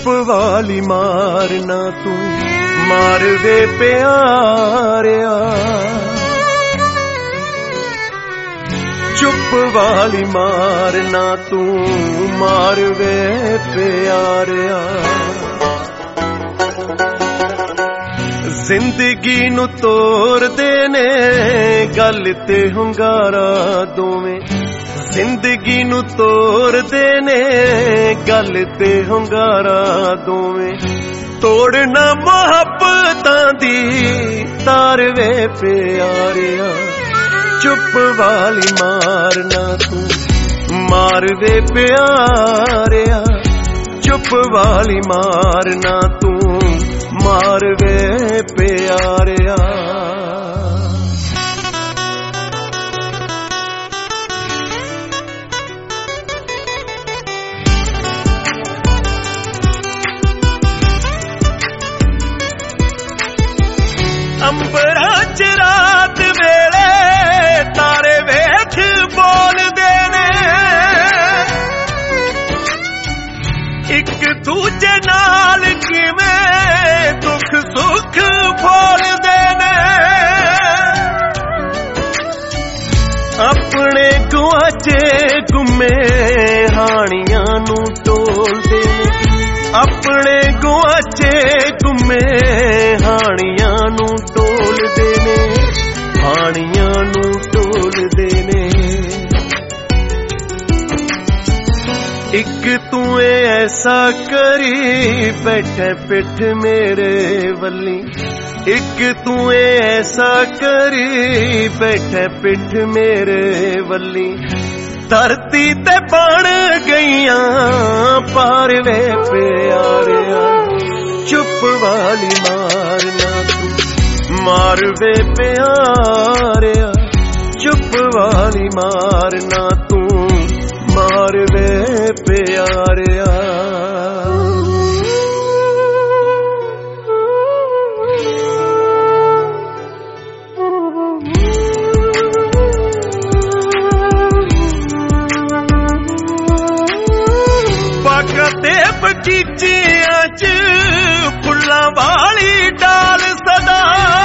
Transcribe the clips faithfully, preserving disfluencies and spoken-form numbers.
चुप वाली मारना तू मार वे प्यारिया, चुप वाली मारना तू मार वे प्यारिया। जिंदगी नू तोड़ देने गल ते हुंगारा दोवें, जिंदगी नू तोड़ देने गल ते हुंगारा दोवें, तोड़ना मोहब्बतां दी तार वे प्यारिया। चुप वाली मारना तू मार वे प्यारिया, चुप वाली मारना तू मार वे प्यारिया। अंबरा च रात वेले तारे वेख बोलदे ने, एक दूजे नाल किवें दुख सुख बोलदे ने, अपने गुआचे गुमे हानियां नू टोलदे ने, अपने गुआचे गुमे हानियां नू टोलदे ने, हानियां नू टोलदे ने। एक तू ऐसा करी बैठे पिठ मेरे वल्ली, एक तू ऐसा करी बैठे पिठ मेरे वल्ली, धरती ते बन गईयां पार वे प्यारिया। चुप वाली मारना तू मार वे प्यारिया, चुप वाली मारना तू मार वे प्यारिया। पकते बगीचियां च फुल्लां वाली डाल सदा,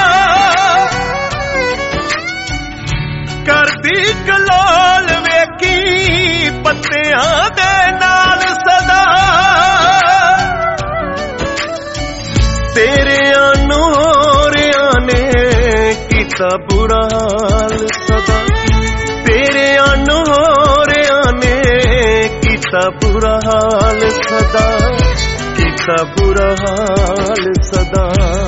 करदी कलाल वेखी पत्तियां दे नाल सदा, तेरे अनोरियां ने कीता बुरा हाल सदा, तेरे अनोरियां ने कीता बुरा हाल सदा, कीता बुरा हाल सदा।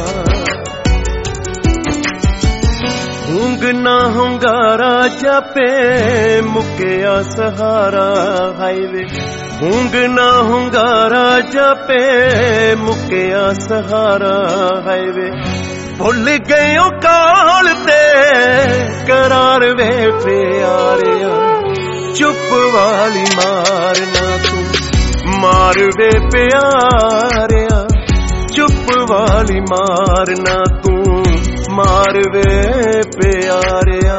हुंग ना हुंगारा जापे मुकिया सहारा हाईवे, हुंग ना हुंगारा जापे मुकिया सहारा हाईवे, भुल गयो काल ते करार वे प्यारिया। चुप वाली मारना तू मार वे प्यारिया, चुप वाली मारना तू मार वे प्यारिया।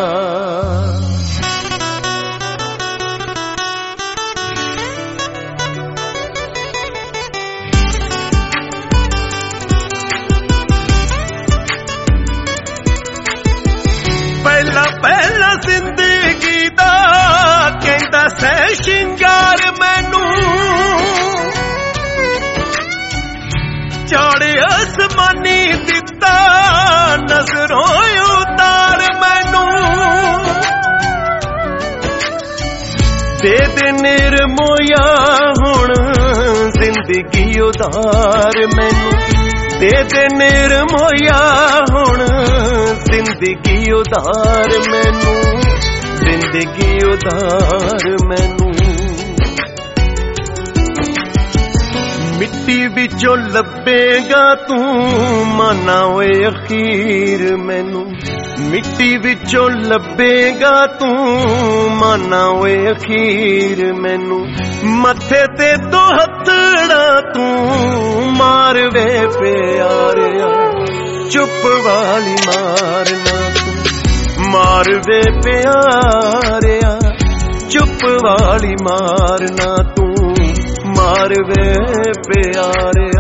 पहला पहला जिंदगी दा कहंदा सै शिंगार मैनू, चाड़े आसमानी दिता नजरों उतार मैनू, दे दे निर्मोया हुण जिंदगी उधार मैनू, दे दे निर्मोया हुण जिंदगी उधार मैनू, जिंदगी उधार मैनू। मिट्टी विचों लभेगा तू माना ओए अखीर मैनू, मिट्टी विचों लभेगा तू माना ओए अखीर मैनू, मथे ते तो हथड़ा तू मार वे प्यारिया। चुप वाली मारना तू मार वे प्यारिया, चुप वाली मारना तू ਪਿਆਰ ਵੇ ਪਿਆਰੇ।